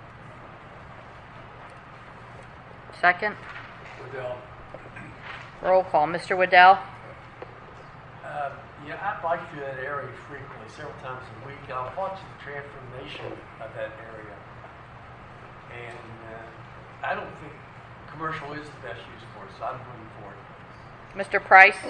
[SPEAKER 4] Second.
[SPEAKER 20] Waddell.
[SPEAKER 4] Roll call. Mister Waddell?
[SPEAKER 20] Um, yeah, I bike through that area frequently, several times a week. I'm watching the transformation of that area. And uh, I don't think commercial is the best use for it, so I'm voting for it.
[SPEAKER 4] Mister Price?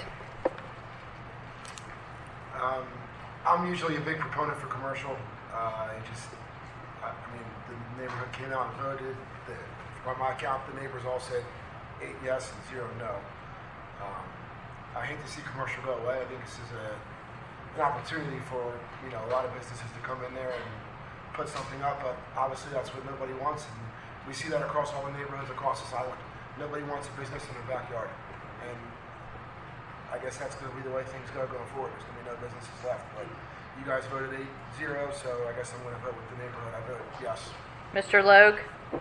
[SPEAKER 8] Um, I'm usually a big proponent for commercial. Uh, I just, I, I mean, the neighborhood came out and voted. The, by my count, the neighbors all said eight yes and zero no. Um, I hate to see commercial go away. I think this is a, an opportunity for, you know, a lot of businesses to come in there and put something up, but obviously that's what nobody wants, and we see that across all the neighborhoods across this island. Nobody wants a business in their backyard, and I guess that's going to be the way things go going forward. There's going to be no businesses left, but you guys voted eight zero, so I guess I'm going to vote with the neighborhood. I vote yes.
[SPEAKER 4] Mister Logue?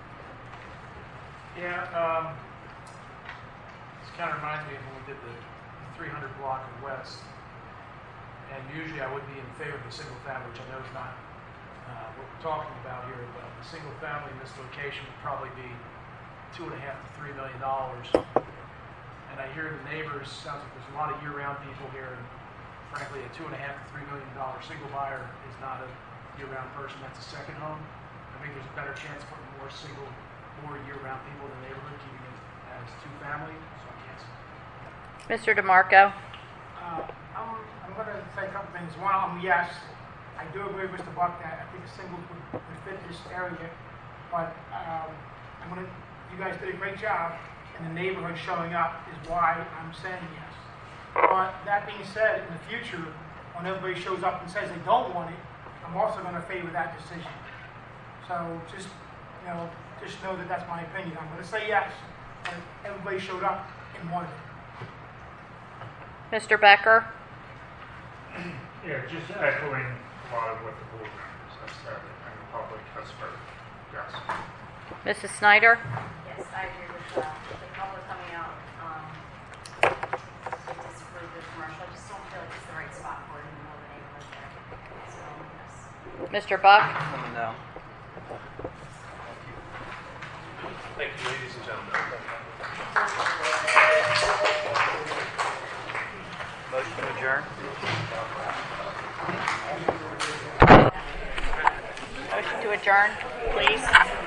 [SPEAKER 7] Yeah, um, this kind of reminds me of when we did the three hundred block of West. And usually I would be in favor of the single family, which I know is not uh, what we're talking about here, but the single family in this location would probably be two and a half to three million dollars. And I hear the neighbors, sounds like there's a lot of year-round people here, and frankly, a two and a half to three million dollar single buyer is not a year-round person, that's a second home. I think there's a better chance of putting more single, more year-round people in the neighborhood, keeping it as two-family, so I can't.
[SPEAKER 4] Mister DeMarco?
[SPEAKER 9] Uh, I'm, I'm going to say a couple things. One, um, yes, I do agree with Mister Buck that I think a single would, would fit this area, but um, I'm going to, you guys did a great job, and the neighborhood showing up is why I'm saying yes. But that being said, in the future, when everybody shows up and says they don't want it, I'm also going to favor that decision. So just, you know, just know that that's my opinion. I'm going to say yes, but everybody showed up and wanted it.
[SPEAKER 4] Mister Becker?
[SPEAKER 10] Yeah, just echoing a lot of what the board members have said and the public has heard. Yes.
[SPEAKER 4] Missus Snyder?
[SPEAKER 17] Yes, I agree with uh, the public coming out um, to disapprove the commercial. I just don't feel like it's the right spot for it in the middle of the neighborhood there. So, yes.
[SPEAKER 4] Mister Buck?
[SPEAKER 5] No.
[SPEAKER 13] Thank you, ladies and gentlemen.
[SPEAKER 5] Motion to adjourn?
[SPEAKER 4] Motion to adjourn, please.